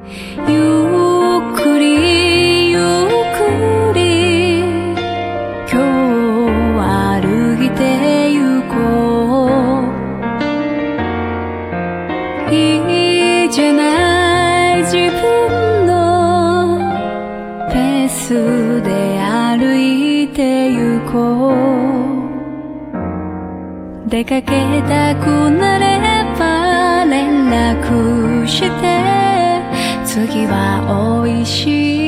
ゆっくりゆっくり今日歩いてゆこう。いいじゃない自分のペースで歩いてゆこう。出かけたくなれば連絡して次は美味しい